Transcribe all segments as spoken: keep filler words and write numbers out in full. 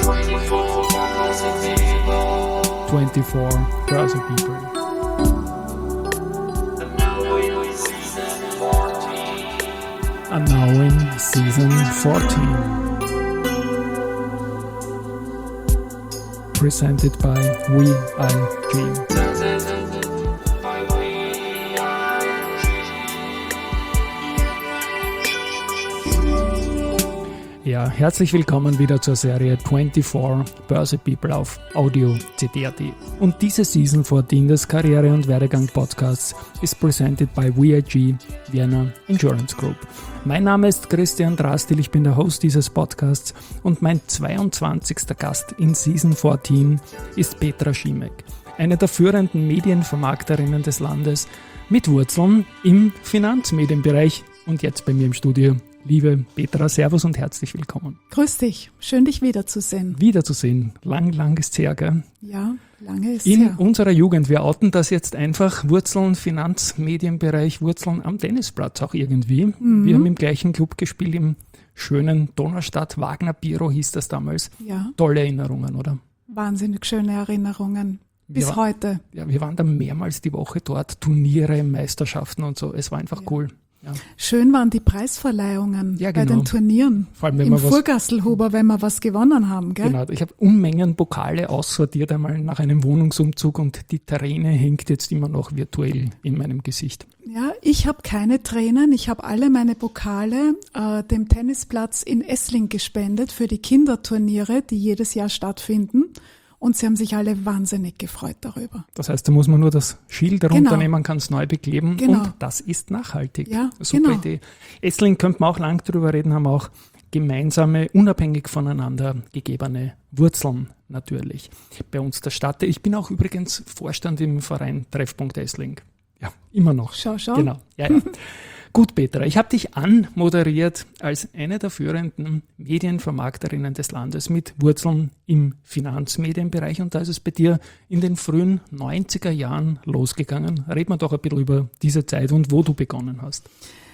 twenty-four Börse People. And now in season fourteen. Presented by We I G. Ja, herzlich willkommen wieder zur Serie twenty-four Börse People auf Audio C D punkt A T. Und diese Season fourteen des Karriere- und Werdegang-Podcasts ist presented by We I G Vienna Insurance Group. Mein Name ist Christian Drastil, ich bin der Host dieses Podcasts und mein zweiundzwanzigster Gast in Season fourteen ist Petra Schimek, eine der führenden Medienvermarkterinnen des Landes mit Wurzeln im Finanzmedienbereich und jetzt bei mir im Studio. Liebe Petra, servus und herzlich willkommen. Grüß dich, schön dich wiederzusehen. Wiederzusehen, lang, lang ist her, gell? Ja, lange ist In her. In unserer Jugend, wir outen das jetzt einfach, Wurzeln, Finanzmedienbereich, Wurzeln am Tennisplatz auch irgendwie. Mhm. Wir haben im gleichen Club gespielt, im schönen Donaustadt, Wagner Biro hieß das damals. Ja. Tolle Erinnerungen, oder? Wahnsinnig schöne Erinnerungen, bis wir, heute. Ja, wir waren da mehrmals die Woche dort, Turniere, Meisterschaften und so, es war einfach ja. cool. Ja. Schön waren die Preisverleihungen ja, genau. bei den Turnieren. Vor allem, wenn Im wir Vorgastelhuber, wenn wir was gewonnen haben. Gell? Genau, ich habe Unmengen Pokale aussortiert einmal nach einem Wohnungsumzug und die Träne hängt jetzt immer noch virtuell in meinem Gesicht. Ja, ich habe keine Tränen. Ich habe alle meine Pokale äh, dem Tennisplatz in Essling gespendet für die Kinderturniere, die jedes Jahr stattfinden. Und sie haben sich alle wahnsinnig gefreut darüber. Das heißt, da muss man nur das Schild runternehmen, genau. kann es neu bekleben genau. und das ist nachhaltig. Ja, super genau. Idee. Essling könnte man auch lang drüber reden, haben auch gemeinsame, unabhängig voneinander gegebene Wurzeln natürlich bei uns der Stadt. Ich bin auch übrigens Vorstand im Verein Treffpunkt Essling. Ja, immer noch. Schau, schau. Genau, ja, ja. Gut, Petra, ich habe dich anmoderiert als eine der führenden Medienvermarkterinnen des Landes mit Wurzeln im Finanzmedienbereich und da ist es bei dir in den frühen neunziger Jahren losgegangen. Red mal doch ein bisschen über diese Zeit und wo du begonnen hast.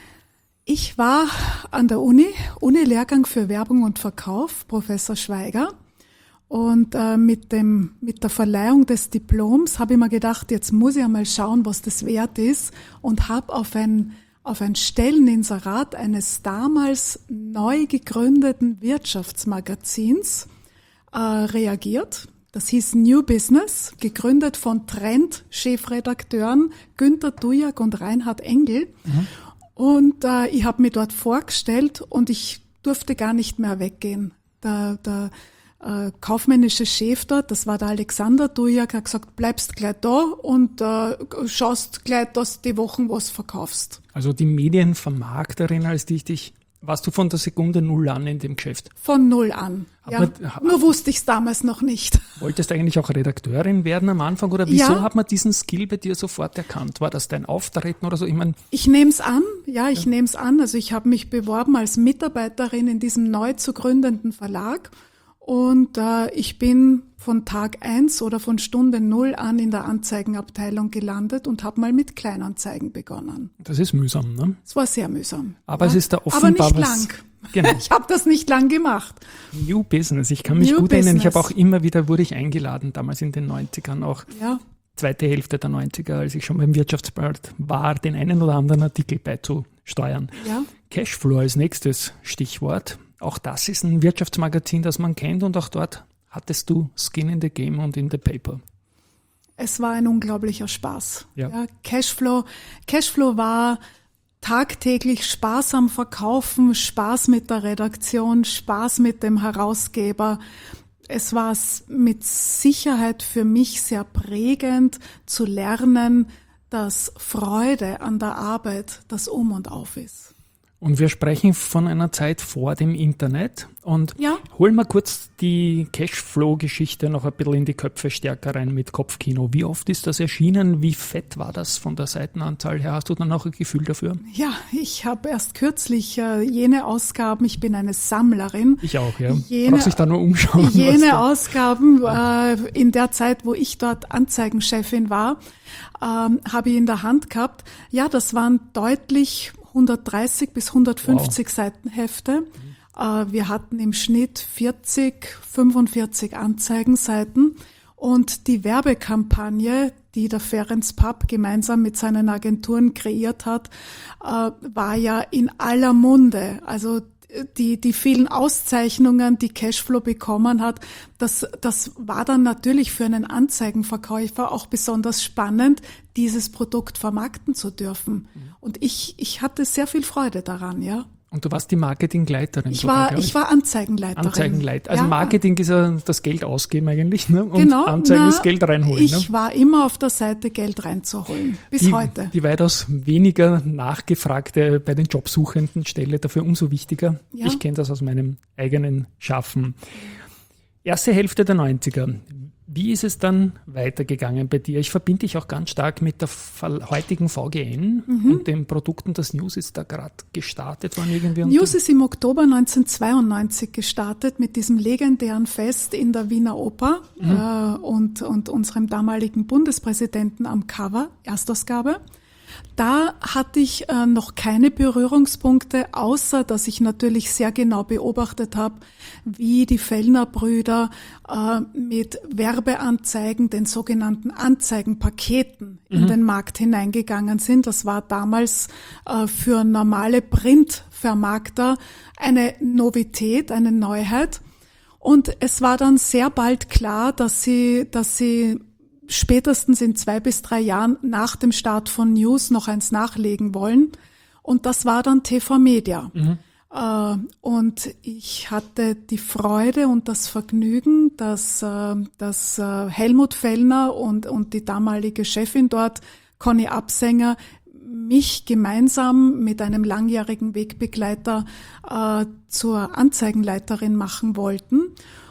Ich war an der Uni, Uni-Lehrgang für Werbung und Verkauf, Professor Schweiger. Und äh, mit dem mit der Verleihung des Diploms habe ich mir gedacht, jetzt muss ich einmal schauen, was das wert ist und habe auf ein auf ein Stelleninserat eines damals neu gegründeten Wirtschaftsmagazins äh, reagiert. Das hieß New Business, gegründet von Trend-Chefredakteuren Günter Dujak und Reinhard Engel. Mhm. Und äh, ich habe mich dort vorgestellt und ich durfte gar nicht mehr weggehen. Der, der äh, kaufmännische Chef dort, das war der Alexander Dujak, hat gesagt, bleibst gleich da und äh, schaust gleich, dass du die Wochen was verkaufst. Also die Medienvermarkterin, als die ich dich, warst du von der Sekunde null an in dem Geschäft? Von null an, hat ja. Man, Nur wusste ich es damals noch nicht. Wolltest du eigentlich auch Redakteurin werden am Anfang oder wieso ja. hat man diesen Skill bei dir sofort erkannt? War das dein Auftreten oder so? Ich mein, ich nehme es an, ja, ich ja. nehme es an. Also ich habe mich beworben als Mitarbeiterin in diesem neu zu gründenden Verlag. Und äh, ich bin von Tag eins oder von Stunde null an in der Anzeigenabteilung gelandet und habe mal mit Kleinanzeigen begonnen. Das ist mühsam, ne? Es war sehr mühsam. Aber ja? es ist da offenbar Aber nicht was, lang. Genau. Ich habe das nicht lang gemacht. New Business. Ich kann mich New gut erinnern. Ich Business. habe auch immer wieder, wurde ich eingeladen, damals in den neunzigern auch. Ja. Zweite Hälfte der neunziger, als ich schon beim Wirtschaftsblatt war, den einen oder anderen Artikel beizusteuern. Ja. Cashflow als nächstes Stichwort. Auch das ist ein Wirtschaftsmagazin, das man kennt und auch dort hattest du Skin in the Game und in the Paper. Es war ein unglaublicher Spaß. Ja. Ja, Cashflow, Cashflow war tagtäglich Spaß am Verkaufen, Spaß mit der Redaktion, Spaß mit dem Herausgeber. Es war mit Sicherheit für mich sehr prägend zu lernen, dass Freude an der Arbeit das Um und Auf ist. Und wir sprechen von einer Zeit vor dem Internet. Und ja. holen wir kurz die Cashflow-Geschichte noch ein bisschen in die Köpfe stärker rein mit Kopfkino. Wie oft ist das erschienen? Wie fett war das von der Seitenanzahl her? Hast du dann auch ein Gefühl dafür? Ja, ich habe erst kürzlich äh, jene Ausgaben, ich bin eine Sammlerin. Ich auch, ja. Jene, Brauchst dich da nur umschauen. Jene Ausgaben, äh, in der Zeit, wo ich dort Anzeigenchefin war, ähm, habe ich in der Hand gehabt. Ja, das waren deutlich hundertdreißig bis hundertfünfzig wow. Seiten Hefte. Wir hatten im Schnitt vierzig, fünfundvierzig Anzeigenseiten und die Werbekampagne, die der Ferenc Papp gemeinsam mit seinen Agenturen kreiert hat, war ja in aller Munde. Also die, die vielen Auszeichnungen, die Cashflow bekommen hat, das, das war dann natürlich für einen Anzeigenverkäufer auch besonders spannend, dieses Produkt vermarkten zu dürfen. Und ich, ich hatte sehr viel Freude daran, ja. Und du warst die Marketingleiterin. Ich war, ich war Anzeigenleiterin. Anzeigenleiterin. Also ja. Marketing ist ja das Geld ausgeben eigentlich, ne? Und genau, Anzeigen na, ist Geld reinholen. Ich ne? war immer auf der Seite, Geld reinzuholen. Bis die, heute. Die weitaus weniger nachgefragte bei den Jobsuchenden Stelle dafür umso wichtiger. Ja. Ich kenne das aus meinem eigenen Schaffen. Erste Hälfte der neunziger. Wie ist es dann weitergegangen bei dir? Ich verbinde dich auch ganz stark mit der heutigen V G N mhm. und den Produkten. Das News ist da gerade gestartet worden irgendwie. News ist im Oktober neunzehnhundertzweiundneunzig gestartet mit diesem legendären Fest in der Wiener Oper mhm. äh, und, und unserem damaligen Bundespräsidenten am Cover, Erstausgabe. Da hatte ich äh, noch keine Berührungspunkte, außer dass ich natürlich sehr genau beobachtet habe, wie die Fellner-Brüder äh, mit Werbeanzeigen, den sogenannten Anzeigenpaketen mhm. in den Markt hineingegangen sind. Das war damals äh, für normale Printvermarkter eine Novität, eine Neuheit. Und es war dann sehr bald klar, dass sie, dass sie spätestens in zwei bis drei Jahren nach dem Start von News noch eins nachlegen wollen. Und das war dann T V Media. Mhm. Äh, und ich hatte die Freude und das Vergnügen, dass, äh, dass äh, Helmut Fellner und, und die damalige Chefin dort, Conny Absänger, mich gemeinsam mit einem langjährigen Wegbegleiter äh, zur Anzeigenleiterin machen wollten.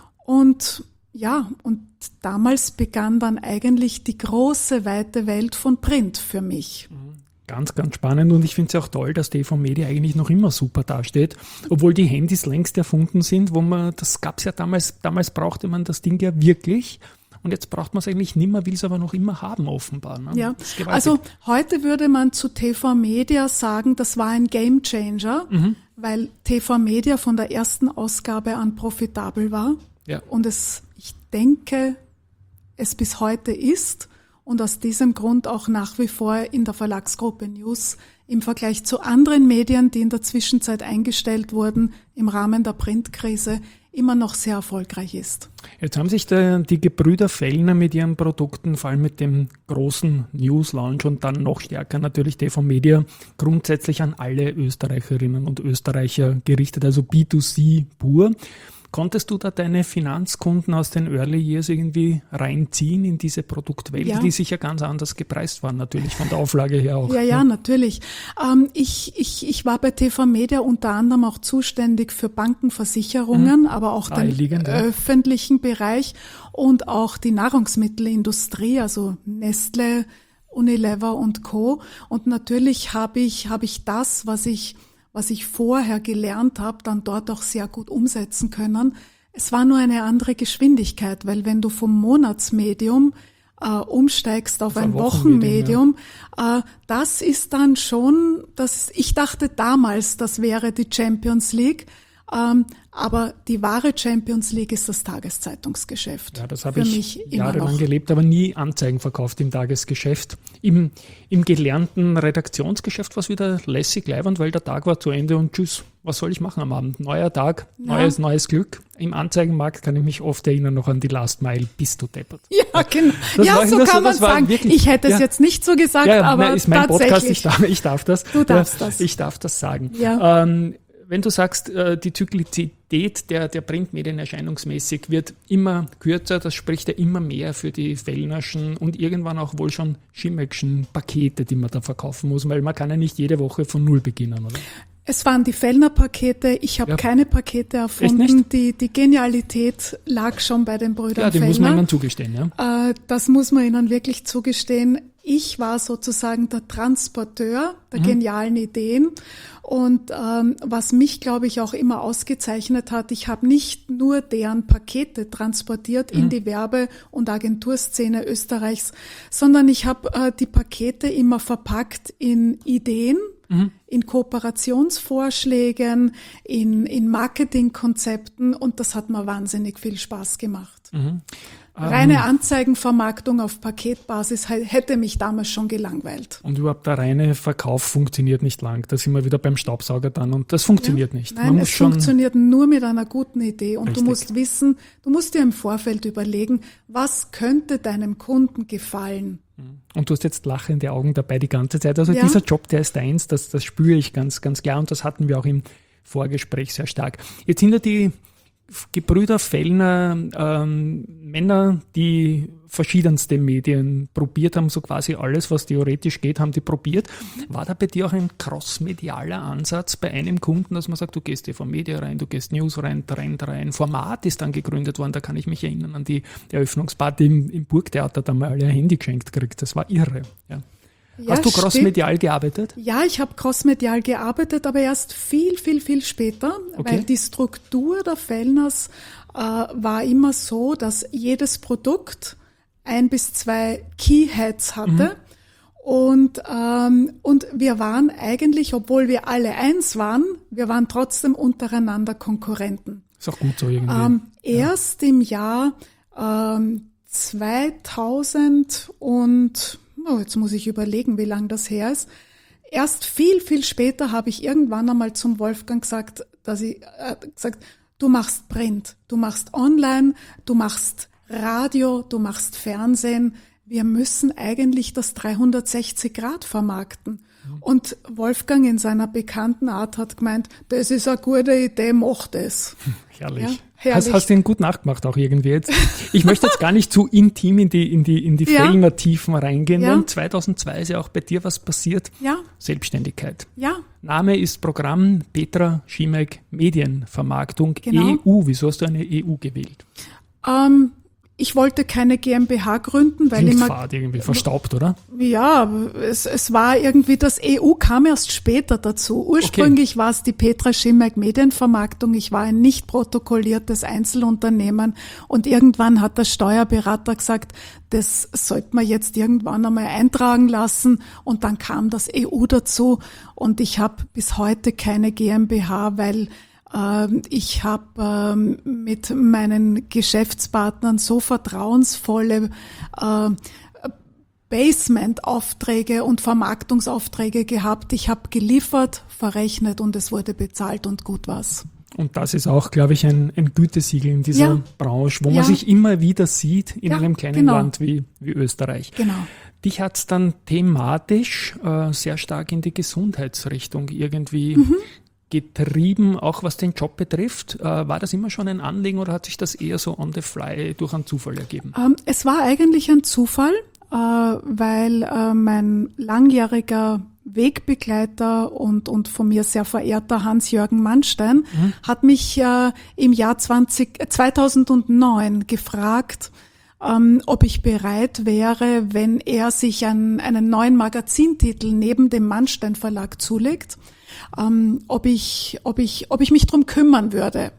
Und ja, und damals begann dann eigentlich die große, weite Welt von Print für mich. Ganz, ganz spannend und ich finde es auch toll, dass T V Media eigentlich noch immer super dasteht, obwohl die Handys längst erfunden sind, wo man, das gab es ja damals, damals brauchte man das Ding ja wirklich und jetzt braucht man es eigentlich nicht mehr, will es aber noch immer haben offenbar. Ne? Ja, also heute würde man zu T V Media sagen, das war ein Gamechanger, mhm. weil T V Media von der ersten Ausgabe an profitabel war. Ja. Und es, ich denke, es bis heute ist und aus diesem Grund auch nach wie vor in der Verlagsgruppe News im Vergleich zu anderen Medien, die in der Zwischenzeit eingestellt wurden, im Rahmen der Printkrise, immer noch sehr erfolgreich ist. Jetzt haben sich da die Gebrüder Fellner mit ihren Produkten, vor allem mit dem großen News-Launch und dann noch stärker natürlich T V Media, grundsätzlich an alle Österreicherinnen und Österreicher gerichtet, also B zwei C pur. Konntest du da deine Finanzkunden aus den Early Years irgendwie reinziehen in diese Produktwelt, ja. die sicher ganz anders gepreist waren, natürlich von der Auflage her auch? Ja, ja, natürlich. Ähm, ich, ich, ich war bei T V Media unter anderem auch zuständig für Bankenversicherungen, mhm. aber auch den liegend, ja. öffentlichen Bereich und auch die Nahrungsmittelindustrie, also Nestle, Unilever und Co. Und natürlich habe ich, habe ich das, was ich was ich vorher gelernt habe, dann dort auch sehr gut umsetzen können. Es war nur eine andere Geschwindigkeit, weil wenn du vom Monatsmedium äh, umsteigst auf, auf ein Wochenmedium, ja. äh, das ist dann schon, das, ich dachte damals, das wäre die Champions League, ähm, aber die wahre Champions League ist das Tageszeitungsgeschäft. Ja, das habe ich jahrelang gelebt, aber nie Anzeigen verkauft im Tagesgeschäft. Im, im gelernten Redaktionsgeschäft war es wieder lässig leibend, weil der Tag war zu Ende und tschüss, was soll ich machen am Abend? Neuer Tag, ja. neues, neues Glück. Im Anzeigenmarkt kann ich mich oft erinnern noch an die Last Mile, bist du deppert. Ja, genau. Das ja, so kann man sagen. Wirklich, ich hätte es ja. jetzt nicht so gesagt, ja, aber nein, ist mein Podcast, ich darf, ich darf das. Du darfst das. Ich darf das sagen. Ja. Ähm, Wenn du sagst, die Zyklizität der, der Printmedien erscheinungsmäßig wird immer kürzer, das spricht ja immer mehr für die Fellnerschen und irgendwann auch wohl schon Schimmelschen Pakete, die man da verkaufen muss, weil man kann ja nicht jede Woche von Null beginnen, oder? Es waren die Fellner-Pakete. Ich habe ja. keine Pakete erfunden. Die, die Genialität lag schon bei den Brüdern Fellner. Ja, die Fellner. muss man ihnen zugestehen. Ja? Äh, das muss man ihnen wirklich zugestehen. Ich war sozusagen der Transporteur der mhm. genialen Ideen. Und ähm, was mich, glaube ich, auch immer ausgezeichnet hat, ich habe nicht nur deren Pakete transportiert mhm. in die Werbe- und Agenturszene Österreichs, sondern ich habe äh, die Pakete immer verpackt in Ideen, mhm. in Kooperationsvorschlägen, in, in Marketingkonzepten und das hat mir wahnsinnig viel Spaß gemacht. Mhm. Reine ähm, Anzeigenvermarktung auf Paketbasis hätte mich damals schon gelangweilt. Und überhaupt der reine Verkauf funktioniert nicht lang. Da sind wir wieder beim Staubsauger dann und das funktioniert ja, nicht. Nein, Man muss es schon funktioniert nur mit einer guten Idee und richtig. Du musst wissen, du musst dir im Vorfeld überlegen, was könnte deinem Kunden gefallen. Und du hast jetzt lachende Augen dabei die ganze Zeit. Also ja. dieser Job, der ist deins, das, das spüre ich ganz, ganz klar und das hatten wir auch im Vorgespräch sehr stark. Jetzt sind ja die Gebrüder Fellner, ähm, Männer, die verschiedenste Medien probiert haben, so quasi alles, was theoretisch geht, haben die probiert. War da bei dir auch ein crossmedialer Ansatz bei einem Kunden, dass man sagt, du gehst T V-Media rein, du gehst News rein, Trend rein, Format ist dann gegründet worden, da kann ich mich erinnern an die Eröffnungsparty im, im Burgtheater, da haben wir alle ein Handy geschenkt gekriegt, das war irre. Ja. Ja, Hast du crossmedial gearbeitet? Ja, ich habe crossmedial gearbeitet, aber erst viel, viel, viel später, okay. weil die Struktur der Fellners äh, war immer so, dass jedes Produkt ein bis zwei Keyheads hatte. Mhm. Und, ähm, und wir waren eigentlich, obwohl wir alle eins waren, wir waren trotzdem untereinander Konkurrenten. Ist auch gut so irgendwie. Ähm, erst ja. im Jahr ähm, zweitausend und Oh, jetzt muss ich überlegen, wie lange das her ist. Erst viel, viel später habe ich irgendwann einmal zum Wolfgang gesagt, dass ich äh, gesagt, du machst Print, du machst Online, du machst Radio, du machst Fernsehen. Wir müssen eigentlich das dreihundertsechzig Grad vermarkten. Mhm. Und Wolfgang in seiner bekannten Art hat gemeint, das ist eine gute Idee, mach das. Herrlich. Ja? Herrlich. Hast, hast du ihn gut nachgemacht auch irgendwie jetzt. Ich möchte jetzt gar nicht zu intim in die, in die, in die ja. Fellner-Tiefen reingehen, ja. denn zweitausendzwei ist ja auch bei dir was passiert. Ja. Selbstständigkeit. Ja. Name ist Programm Petra Schimek Medienvermarktung genau. E U. Wieso hast du eine E U gewählt? Ähm, Ich wollte keine GmbH gründen, weil Klingt immer fad irgendwie verstaubt, oder? Ja, es, es war irgendwie, das E U kam erst später dazu. Ursprünglich okay. war es die Petra Schimek Medienvermarktung. Ich war ein nicht protokolliertes Einzelunternehmen und irgendwann hat der Steuerberater gesagt, das sollte man jetzt irgendwann einmal eintragen lassen und dann kam das E U dazu und ich habe bis heute keine GmbH, weil ich habe mit meinen Geschäftspartnern so vertrauensvolle Basement-Aufträge und Vermarktungsaufträge gehabt. Ich habe geliefert, verrechnet und es wurde bezahlt und gut war's. Und das ist auch, glaube ich, ein, ein Gütesiegel in dieser ja. Branche, wo ja. man sich immer wieder sieht in ja, einem kleinen genau. Land wie, wie Österreich. Genau. Dich hat's dann thematisch äh, sehr stark in die Gesundheitsrichtung irgendwie mhm. getrieben, auch was den Job betrifft. Äh, war das immer schon ein Anliegen oder hat sich das eher so on the fly durch einen Zufall ergeben? Ähm, es war eigentlich ein Zufall, äh, weil äh, mein langjähriger Wegbegleiter und, und von mir sehr verehrter Hans-Jürgen Mannstein mhm. hat mich äh, im Jahr zwanzig, zweitausendneun gefragt, ähm, ob ich bereit wäre, wenn er sich einen, einen neuen Magazintitel neben dem Mannstein Verlag zulegt, ähm, ob ich, ob ich, ob ich mich drum kümmern würde.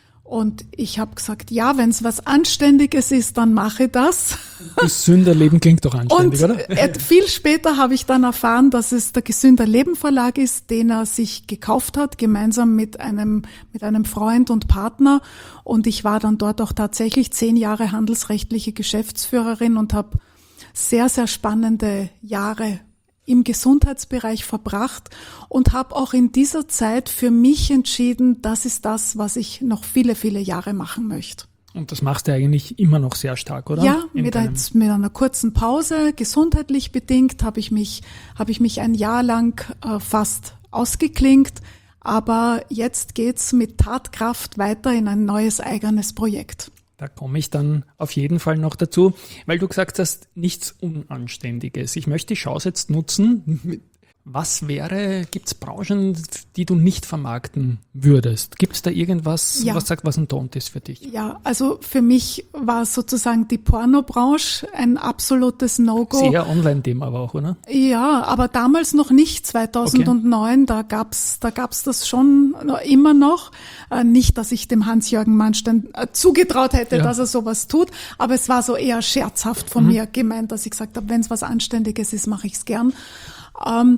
Und ich habe gesagt, ja, wenn es was Anständiges ist, dann mache das. Gesünder-Leben klingt doch anständig, und oder? Und viel später habe ich dann erfahren, dass es der Gesünder-Leben Verlag ist, den er sich gekauft hat, gemeinsam mit einem mit einem Freund und Partner. Und ich war dann dort auch tatsächlich zehn Jahre handelsrechtliche Geschäftsführerin und habe sehr, sehr spannende Jahre im Gesundheitsbereich verbracht und habe auch in dieser Zeit für mich entschieden, das ist das, was ich noch viele, viele Jahre machen möchte. Und das machst du eigentlich immer noch sehr stark, oder? Ja, mit, ein, mit einer kurzen Pause, gesundheitlich bedingt, habe ich mich habe ich mich ein Jahr lang äh, fast ausgeklinkt, aber jetzt geht's mit Tatkraft weiter in ein neues eigenes Projekt. Da komme ich dann auf jeden Fall noch dazu, weil du gesagt hast, nichts Unanständiges. Ich möchte die Chance jetzt nutzen. Was wäre, gibt es Branchen, die du nicht vermarkten würdest? Gibt es da irgendwas, ja. was sagt, was ein Don't ist für dich? Ja, also für mich war sozusagen die Pornobranche ein absolutes No-Go. Sehr Online-Thema aber auch, oder? Ja, aber damals noch nicht, zweitausendneun, okay. da gab's da gab's das schon immer noch. Äh, nicht, dass ich dem Hans-Jürgen Mannstein äh, zugetraut hätte, ja. dass er sowas tut, aber es war so eher scherzhaft von mhm. mir gemeint, dass ich gesagt habe, wenn es was Anständiges ist, mache ich es gern. Ähm,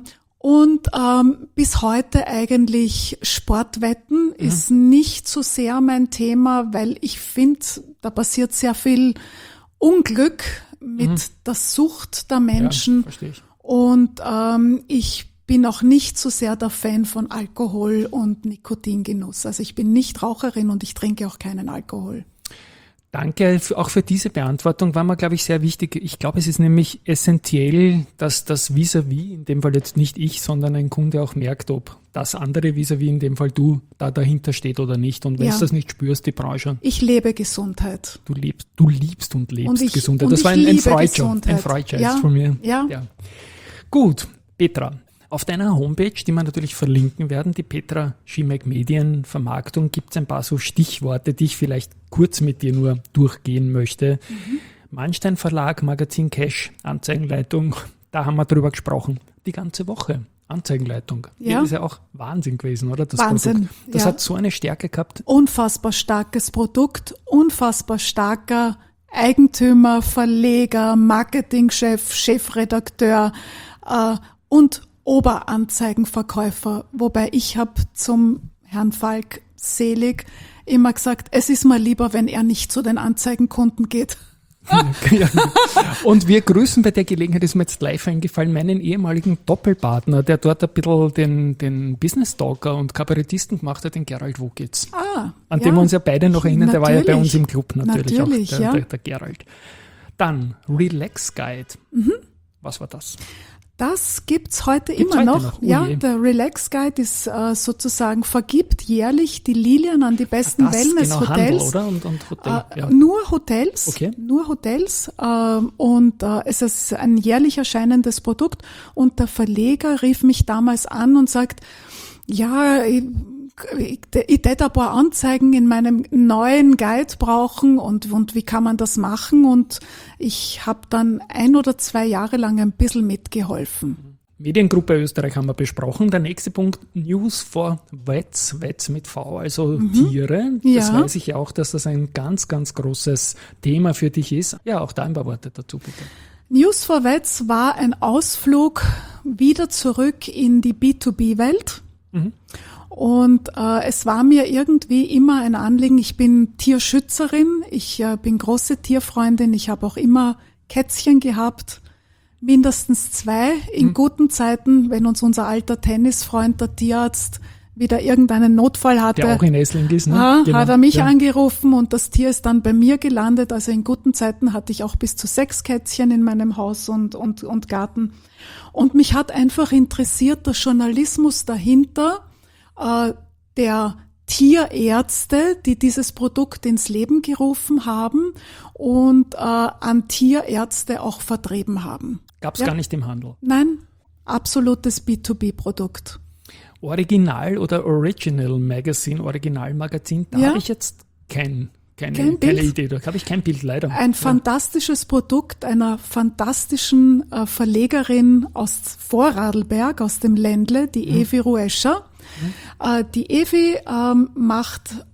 Und ähm, bis heute eigentlich Sportwetten mhm. ist nicht so sehr mein Thema, weil ich finde, da passiert sehr viel Unglück mit mhm. der Sucht der Menschen. Ja, verstehe ich. Und ähm, ich bin auch nicht so sehr der Fan von Alkohol und Nikotingenuss. Also ich bin nicht Raucherin und ich trinke auch keinen Alkohol. Danke auch für diese Beantwortung, war mir, glaube ich, sehr wichtig. Ich glaube, es ist nämlich essentiell, dass das Vis-à-vis, in dem Fall jetzt nicht ich, sondern ein Kunde auch merkt, ob das andere Vis-à-vis, in dem Fall du, da dahinter steht oder nicht. Und wenn ja. du das nicht spürst, die Branche. Ich lebe Gesundheit. Du lebst, du liebst und lebst und ich, Gesundheit. Und Das ich war ein, ein Freudscher, Gesundheit. ein Freudscher ja. von mir. Ja. ja. Gut, Petra. Auf deiner Homepage, die wir natürlich verlinken werden, die Petra Schimek Medienvermarktung, gibt es ein paar so Stichworte, die ich vielleicht kurz mit dir nur durchgehen möchte. Mhm. Manstein Verlag, Magazin Cash, Anzeigenleitung, da haben wir drüber gesprochen. Die ganze Woche. Anzeigenleitung. Ja. Das ist ja auch Wahnsinn gewesen, oder? Das Wahnsinn. Produkt. Das ja. hat so eine Stärke gehabt. Unfassbar starkes Produkt, unfassbar starker Eigentümer, Verleger, Marketingchef, Chefredakteur äh, und Oberanzeigenverkäufer, wobei ich habe zum Herrn Falk selig immer gesagt, es ist mir lieber, wenn er nicht zu den Anzeigenkunden geht. Ja. Und wir grüßen bei der Gelegenheit, ist mir jetzt live eingefallen, meinen ehemaligen Doppelpartner, der dort ein bisschen den, den Business-Talker und Kabarettisten gemacht hat, den Gerald Wogitz. Ah, An ja. dem wir uns ja beide noch erinnern, der war ja bei uns im Club natürlich, natürlich auch, der, ja. der, der Gerald. Dann Relax Guide. Mhm. Was war das? Das gibt's heute Gibt's immer heute noch. noch? Oh ja, je. der Relax Guide ist äh, sozusagen, vergibt jährlich die Lilien an die besten das, Wellness-Hotels. Genau, Handel, oder? Und, und Hotel, äh, ja. Nur Hotels, okay. nur Hotels. Äh, und äh, es ist ein jährlich erscheinendes Produkt. Und der Verleger rief mich damals an und sagt, ja, ich, ich, ich hätte ein paar Anzeigen in meinem neuen Guide brauchen und, und wie kann man das machen? Und ich habe dann ein oder zwei Jahre lang ein bisschen mitgeholfen. Mediengruppe Österreich haben wir besprochen. Der nächste Punkt, News for Vets, Vets mit V, also mhm. Tiere. Das ja. weiß ich ja auch, dass das ein ganz, ganz großes Thema für dich ist. Ja, auch da ein paar Worte dazu, bitte. News for Vets war ein Ausflug wieder zurück in die B zwei B-Welt. Mhm. Und äh, es war mir irgendwie immer ein Anliegen, ich bin Tierschützerin, ich äh, bin große Tierfreundin, ich habe auch immer Kätzchen gehabt, mindestens zwei in mhm. guten Zeiten, wenn uns unser alter Tennisfreund, der Tierarzt, wieder irgendeinen Notfall hatte. Der auch in Essling ist, ne? Ja, genau. Hat er mich ja. angerufen und das Tier ist dann bei mir gelandet. Also in guten Zeiten hatte ich auch bis zu sechs Kätzchen in meinem Haus und, und, und Garten. Und mich hat einfach interessiert der Journalismus dahinter, äh, der Tierärzte, die dieses Produkt ins Leben gerufen haben und äh, an Tierärzte auch vertrieben haben. Gab es ja? gar nicht im Handel? Nein, absolutes B zwei B-Produkt. Original oder Original Magazine, Originalmagazin, da ja? habe ich jetzt kein, keine, kein keine Idee, da habe ich kein Bild leider. Ein ja. fantastisches Produkt einer fantastischen äh, Verlegerin aus Vorarlberg, aus dem Ländle, die mhm. Evi Ruescher. Mhm. Äh, die Evi ähm, macht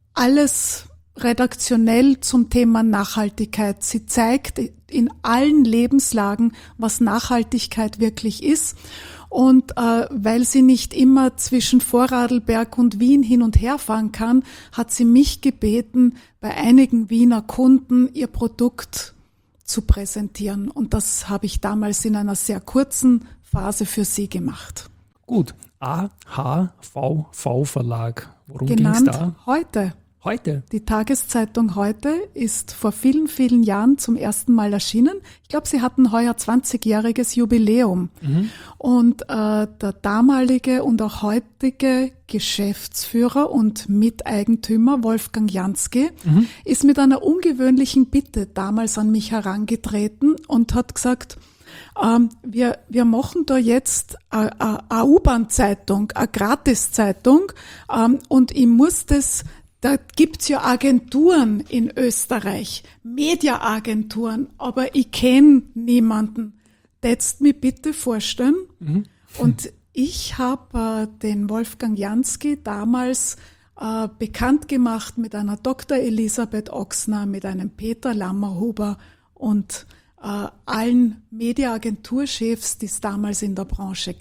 alles redaktionell zum Thema Nachhaltigkeit. Sie zeigt in allen Lebenslagen, was Nachhaltigkeit wirklich ist. Und äh, weil sie nicht immer zwischen Vorarlberg und Wien hin und her fahren kann, hat sie mich gebeten, bei einigen Wiener Kunden ihr Produkt zu präsentieren. Und das habe ich damals in einer sehr kurzen Phase für sie gemacht. Gut, A H V V Verlag. Worum ging es Genannt da? Heute. Heute? Die Tageszeitung Heute ist vor vielen, vielen Jahren zum ersten Mal erschienen. Ich glaube, sie hatten heuer zwanzigjähriges Jubiläum. Mhm. Und äh, der damalige und auch heutige Geschäftsführer und Miteigentümer Wolfgang Jansky mhm. ist mit einer ungewöhnlichen Bitte damals an mich herangetreten und hat gesagt, ähm, wir, wir machen da jetzt eine U-Bahn-Zeitung, eine Gratiszeitung ähm, und ich muss das Da gibt's ja Agenturen in Österreich, Mediaagenturen, aber ich kenne niemanden. Tätst mir bitte vorstellen? Mhm. Und ich habe äh, den Wolfgang Jansky damals äh, bekannt gemacht mit einer Doktor Elisabeth Ochsner, mit einem Peter Lammerhuber und äh, allen Mediaagenturchefs, die es damals in der Branche gab.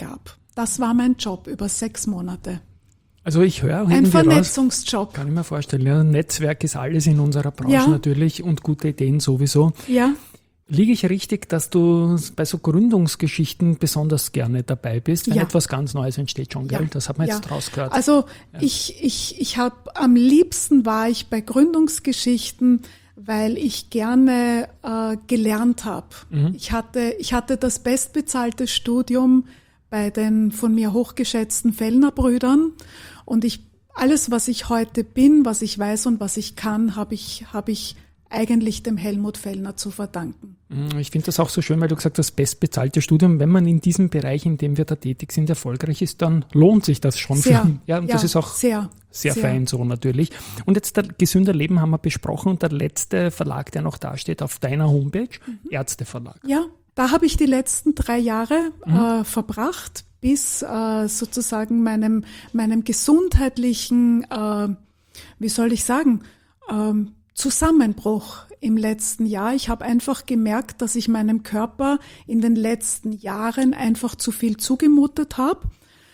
Das war mein Job über sechs Monate. Also ich höre auch Ein irgendwie Vernetzungsjob. Raus, kann ich mir vorstellen. Ja, Netzwerk ist alles in unserer Branche Ja. natürlich und gute Ideen sowieso. Ja, Liege ich richtig, dass du bei so Gründungsgeschichten besonders gerne dabei bist, wenn Ja. etwas ganz Neues entsteht schon, gell? Ja. Das hat man ja. jetzt rausgehört. Also ich, ich, ich habe am liebsten war ich bei Gründungsgeschichten, weil ich gerne äh, gelernt habe. Mhm. Ich hatte, ich hatte das bestbezahlte Studium bei den von mir hochgeschätzten Fellner Brüdern und ich alles, was ich heute bin, was ich weiß und was ich kann, habe ich, habe ich eigentlich dem Helmut Fellner zu verdanken. Ich finde das auch so schön, weil du gesagt hast, das bestbezahlte Studium. Wenn man in diesem Bereich, in dem wir da tätig sind, erfolgreich ist, dann lohnt sich das schon. Sehr, für, ja, und ja, das ist auch sehr, sehr, sehr. fein so natürlich. Und jetzt der Gesünder Leben haben wir besprochen und der letzte Verlag, der noch dasteht auf deiner Homepage, Mhm. Ärzteverlag. Ja, da habe ich die letzten drei Jahre Mhm. äh, verbracht, bis äh, sozusagen meinem, meinem gesundheitlichen, äh, wie soll ich sagen, ähm, Zusammenbruch im letzten Jahr. Ich habe einfach gemerkt, dass ich meinem Körper in den letzten Jahren einfach zu viel zugemutet habe.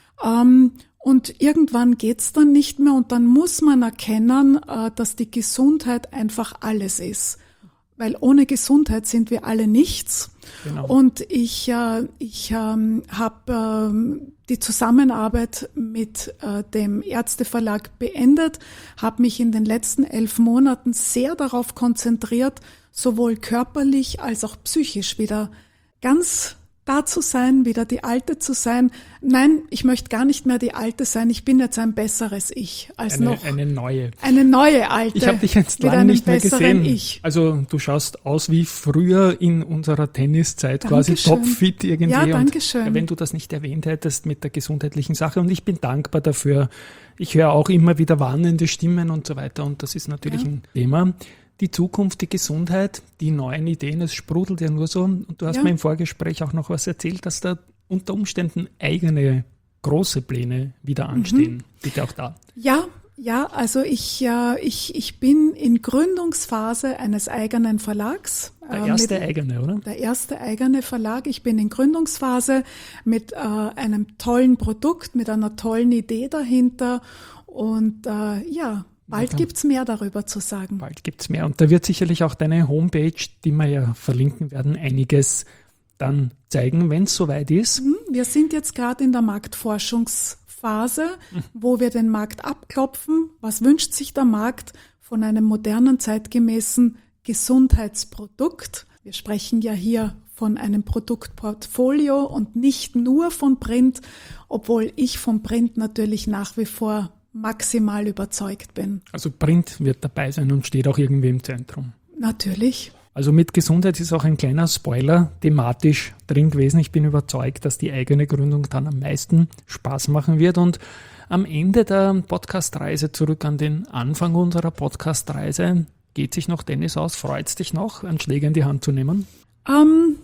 Ähm, und irgendwann geht's dann nicht mehr und dann muss man erkennen, äh, dass die Gesundheit einfach alles ist. Weil ohne Gesundheit sind wir alle nichts. Genau. Und ich, äh, ich ähm, habe ähm, die Zusammenarbeit mit äh, dem Ärzteverlag beendet, habe mich in den letzten elf Monaten sehr darauf konzentriert, sowohl körperlich als auch psychisch wieder ganz da zu sein, wieder die Alte zu sein. Nein, ich möchte gar nicht mehr die Alte sein. Ich bin jetzt ein besseres Ich als Eine, noch eine neue. eine neue Alte. Ich habe dich jetzt mit lange einem nicht mehr besseren gesehen. Ich. Also du schaust aus wie früher in unserer Tenniszeit, quasi Dankeschön. topfit irgendwie. Ja, Und Dankeschön. wenn du das nicht erwähnt hättest mit der gesundheitlichen Sache und ich bin dankbar dafür. Ich höre auch immer wieder warnende Stimmen und so weiter und das ist natürlich Ja. ein Thema. Die Zukunft, die Gesundheit, die neuen Ideen, es sprudelt ja nur so. Und du hast Ja. mir im Vorgespräch auch noch was erzählt, dass da unter Umständen eigene große Pläne wieder anstehen. Mhm. Bitte auch da. Ja, ja, also ich, äh, ich, ich bin in Gründungsphase eines eigenen Verlags. Der äh, erste mit, eigene, oder? Der erste eigene Verlag. Ich bin in Gründungsphase mit äh, einem tollen Produkt, mit einer tollen Idee dahinter und äh, ja, bald Ja. gibt's mehr darüber zu sagen. Bald gibt's mehr. Und da wird sicherlich auch deine Homepage, die wir ja verlinken werden, einiges dann zeigen, wenn es soweit ist. Hm, Wir sind jetzt gerade in der Marktforschungsphase, wo wir den Markt abklopfen. Was wünscht sich der Markt von einem modernen, zeitgemäßen Gesundheitsprodukt? Wir sprechen ja hier von einem Produktportfolio und nicht nur von Print, obwohl ich vom Print natürlich nach wie vor maximal überzeugt bin. Also Print wird dabei sein und steht auch irgendwie im Zentrum. Natürlich. Also mit Gesundheit ist auch ein kleiner Spoiler thematisch drin gewesen. Ich bin überzeugt, dass die eigene Gründung dann am meisten Spaß machen wird. Und am Ende der Podcast-Reise, zurück an den Anfang unserer Podcast-Reise, geht sich noch Dennis aus? Freut es dich noch, einen Schläger in die Hand zu nehmen? Ähm,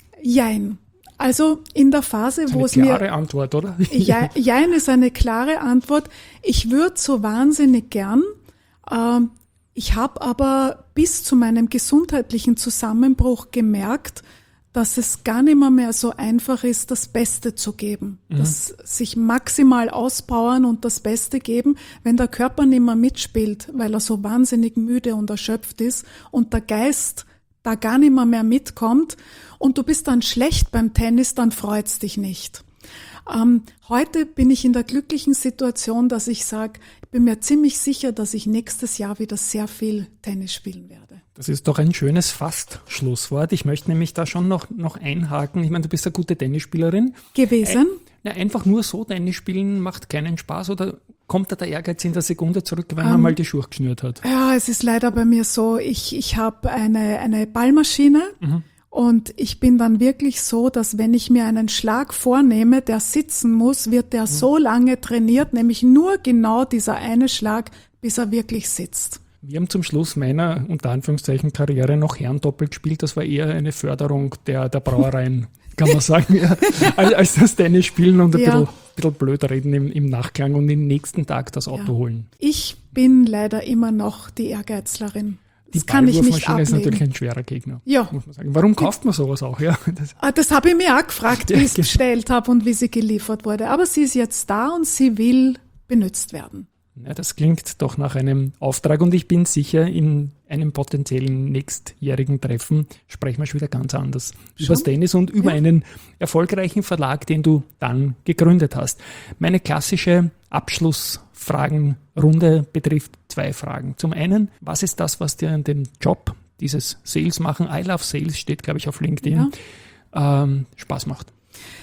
jein. Also in der Phase, wo Eine es mir... klare Antwort, oder? Ja, jein ist eine klare Antwort. Ich würde so wahnsinnig gern. Ähm, ich habe aber bis zu meinem gesundheitlichen Zusammenbruch gemerkt, dass es gar nicht mehr, mehr so einfach ist, das Beste zu geben. Mhm. Das sich maximal auspowern und das Beste geben, wenn der Körper nicht mehr mitspielt, weil er so wahnsinnig müde und erschöpft ist und der Geist da gar nicht mehr, mehr mitkommt und du bist dann schlecht beim Tennis, dann freut's dich nicht. Ähm, heute bin ich in der glücklichen Situation, dass ich sage, ich bin mir ziemlich sicher, dass ich nächstes Jahr wieder sehr viel Tennis spielen werde. Das ist doch ein schönes Fast-Schlusswort. Ich möchte nämlich da schon noch, noch einhaken. Ich meine, du bist eine gute Tennisspielerin. Gewesen. Ein, einfach nur so Tennis spielen macht keinen Spaß oder kommt da der Ehrgeiz in der Sekunde zurück, wenn man um, mal die Schuhe geschnürt hat? Ja, es ist leider bei mir so, ich, ich habe eine, eine Ballmaschine. Mhm. Und ich bin dann wirklich so, dass wenn ich mir einen Schlag vornehme, der sitzen muss, wird der mhm. so lange trainiert, nämlich nur genau dieser eine Schlag, bis er wirklich sitzt. Wir haben zum Schluss meiner, unter Anführungszeichen, Karriere noch Herrendoppel gespielt. Das war eher eine Förderung der, der Brauereien, kann man sagen, ja, als, als das Tennis spielen und ein ja. bisschen, bisschen blöd reden im, im Nachklang und den nächsten Tag das Auto ja. holen. Ich bin leider immer noch die Ehrgeizlerin. Die das kann ich nicht Ballwurfmaschine ist ablegen. natürlich ein schwerer Gegner, Ja. muss man sagen. Warum kauft man sowas auch? Ja, das, Ah, Das habe ich mir auch gefragt, wie Ja, ich es bestellt habe und wie sie geliefert wurde. Aber sie ist jetzt da und sie will benutzt werden. ja, das klingt doch nach einem Auftrag und ich bin sicher, in einem potenziellen nächstjährigen Treffen sprechen wir schon wieder ganz anders über das Tennis und über Ja. einen erfolgreichen Verlag, den du dann gegründet hast. Meine klassische Abschlussfragenrunde betrifft zwei Fragen. Zum einen, was ist das, was dir an dem Job, dieses Sales machen, I Love Sales, steht glaube ich auf LinkedIn, ähm, Spaß macht?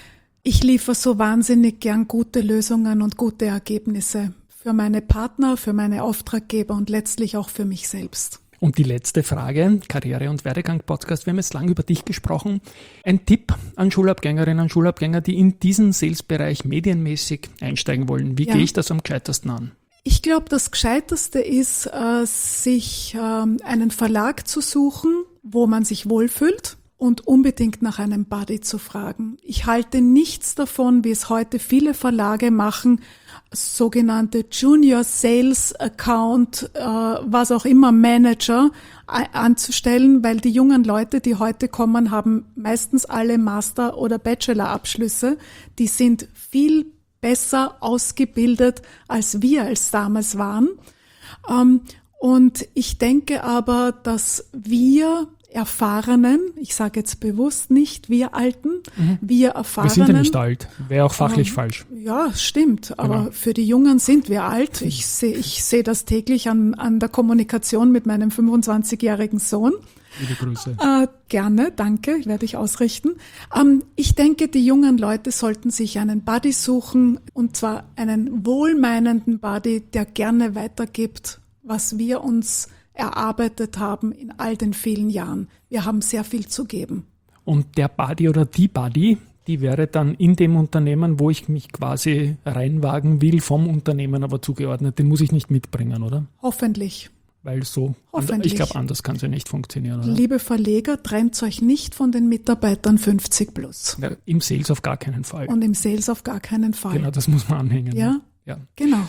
Ich liefere so wahnsinnig gern gute Lösungen und gute Ergebnisse für meine Partner, für meine Auftraggeber und letztlich auch für mich selbst. Und die letzte Frage, Karriere- und Werdegang-Podcast. Wir haben jetzt lang über dich gesprochen. Ein Tipp an Schulabgängerinnen und Schulabgänger, die in diesen Sales-Bereich medienmäßig einsteigen wollen. Wie Ja. gehe ich das am gescheitersten an? Ich glaube, das Gescheiterste ist, äh, sich ähm, einen Verlag zu suchen, wo man sich wohlfühlt und unbedingt nach einem Buddy zu fragen. Ich halte nichts davon, wie es heute viele Verlage machen, sogenannte Junior Sales Account, äh, was auch immer, Manager a- anzustellen, weil die jungen Leute, die heute kommen, haben meistens alle Master- oder Bachelor-Abschlüsse. Die sind viel besser ausgebildet, als wir als damals waren. Ähm, und ich denke aber, dass wir Erfahrenen, ich sage jetzt bewusst nicht wir Alten, wir Erfahrenen. Wir sind ja nicht alt. Wäre auch fachlich Ähm, falsch. Ja, stimmt. Aber Genau. für die Jungen sind wir alt. Ich sehe ich sehe das täglich an, an der Kommunikation mit meinem fünfundzwanzigjährigen Sohn. Liebe Grüße. Äh, gerne, danke, werde ich ausrichten. Ähm, ich denke, die jungen Leute sollten sich einen Buddy suchen, und zwar einen wohlmeinenden Buddy, der gerne weitergibt, was wir uns erarbeitet haben in all den vielen Jahren. Wir haben sehr viel zu geben. Und der Buddy oder die Buddy, die wäre dann in dem Unternehmen, wo ich mich quasi reinwagen will, vom Unternehmen aber zugeordnet. Den muss ich nicht mitbringen, oder? Hoffentlich. Weil so, Hoffentlich. ich glaube, anders kann es ja nicht funktionieren, oder? Liebe Verleger, trennt euch nicht von den Mitarbeitern fünfzig plus. Ja, im Sales auf gar keinen Fall. Und im Sales auf gar keinen Fall. Genau, das muss man anhängen. Ja? Ne? Ja. Genau.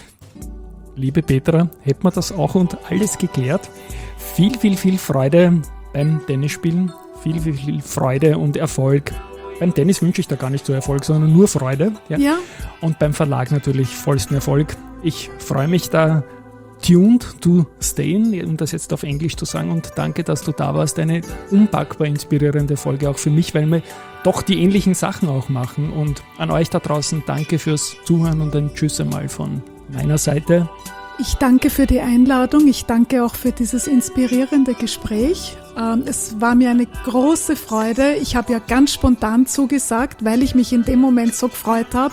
Liebe Petra, hätten wir das auch und alles geklärt. Viel, viel, viel Freude beim Tennisspielen. Viel, viel, viel Freude und Erfolg. Beim Tennis wünsche ich da gar nicht so Erfolg, sondern nur Freude. Ja? Ja, Und beim Verlag natürlich vollsten Erfolg. Ich freue mich da, tuned to stayen, um das jetzt auf Englisch zu sagen. Und danke, dass du da warst. Eine unpackbar inspirierende Folge auch für mich, weil wir doch die ähnlichen Sachen auch machen. Und an euch da draußen danke fürs Zuhören und ein Tschüss einmal von meiner Seite. ich danke für die Einladung. Ich danke auch für dieses inspirierende Gespräch. Ähm, es war mir eine große Freude. Ich habe ja ganz spontan zugesagt, weil ich mich in dem Moment so gefreut habe.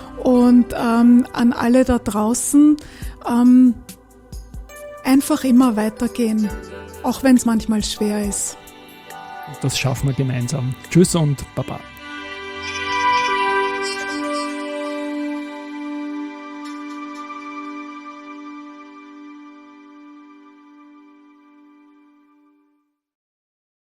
Und ähm, an alle da draußen, ähm, einfach immer weitergehen, auch wenn es manchmal schwer ist. Das schaffen wir gemeinsam. Tschüss und Baba.